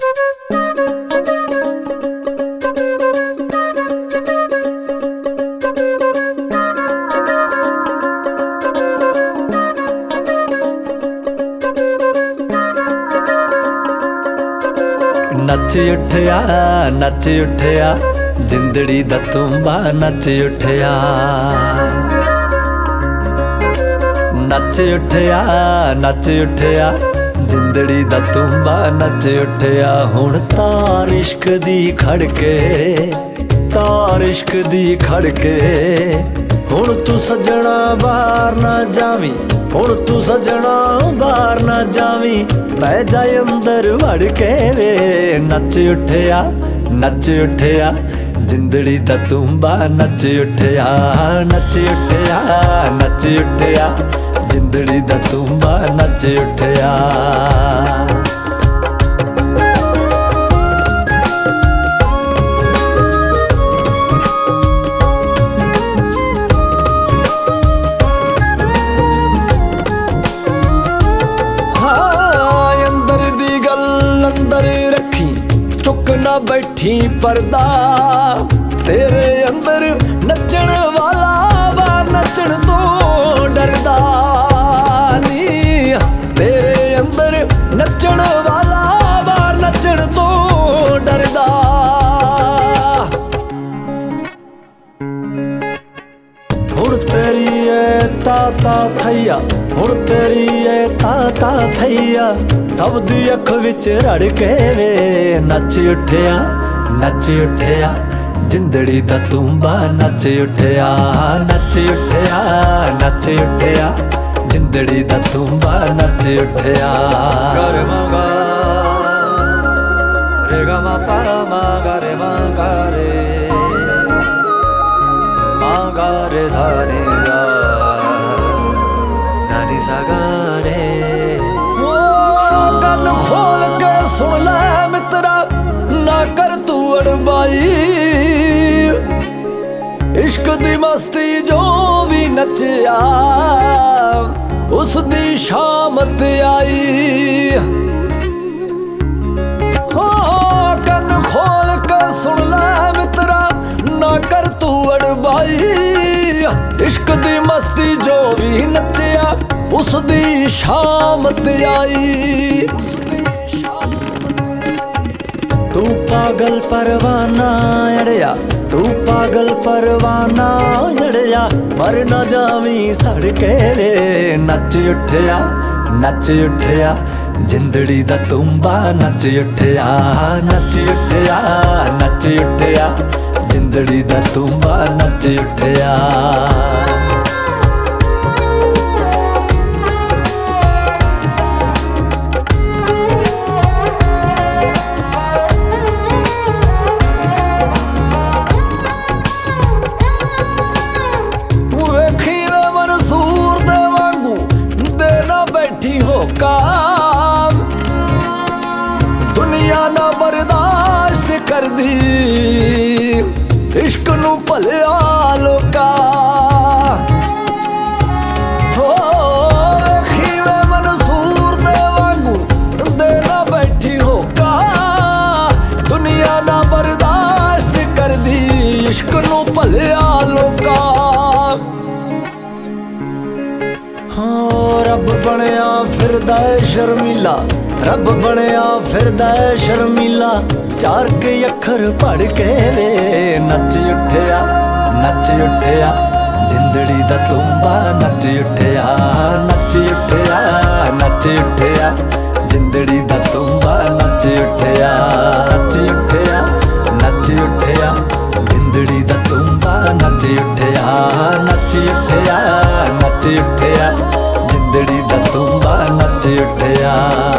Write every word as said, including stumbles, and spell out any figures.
नच उठिया नच उठिया जिंदड़ी दा तुम्बा नच उठिया। नच उठिया नच उठिया जिंदड़ी दा तुम्बा नच उठिया। हुण तार इश्क दी खड़के तार इश्क दी खड़के। हुण तू सजना बाहर ना जावी हुण तू सजना बाहर ना जावी पै जाए अंदर वड़ के वे। नच उठिया नच उठिया जिंदड़ी दा तुम्बा नच उठिया। नच उठिया नच उठिया जिंदड़ी दा तुम्बा नच उठिया। अंदर रखी चुक ना बैठी पर्दा तेरे अंदर नचण वाला वा नचण तो डरदा नी। तेरे अंदर नचण वाला वा नचण तो डरदा। हुण तेरी है ताता थैया हुण तेरी है ताता थैया सब दी अख विच रड़ के वे। नच उठिया नच उठिया जिंदड़ी दा तुम्बा नच उठिया। नच उठिया नच उठिया जिंदड़ी दा तुम्बा नच उठिया। गर मा रे गा मा पा मा गा रे मा गा रे मा गा रे सा रे गा धा नी सा गा रे। गल खोल के सुन ले मित्रा ना कर तू अड़बाई। इश्क दी मस्ती जो भी नचिया उस दी शामत आई। हो कन खोल के सुन ले मित्रा ना कर तू अड़बाई। इश्क दी मस्ती जो भी नचिया उस दी शामत आई। तू पागल परवाना अड़िया तू पागल परवाना अड़िया मर न जावी सड़ के वे। नच उठिया नच उठिया जिंदड़ी दा तुम्बा नच उठिया। नच उठिया नच उठिया जिंदड़ी दा तुम्बा नच उठिया। काम दुनिया ना बर्दाश्त कर दी इश्क नू भलिया लोका। हो खीवे मंसूर दे वांगू दे ना बैठी होका। दुनिया ना बर्दाश्त कर दी इश्क नू भलिया लोका। रब बनया फिरदा है शर्मीला रब बनया फिरदा है शर्मीला चार के अखर पढ़ के वे। नच उठिया नच उठिया जिंदड़ी दा तुम्बा नच उठिया। नच उठिया नच उठिया जिंदड़ी दा तुम्बा नच उठिया। नच उठिया नच उठिया जिंदड़ी दा तुम्बा नच उठिया। नच उठिया नच उठिया जिंदड़ी दा तुम्बा नच उठिया।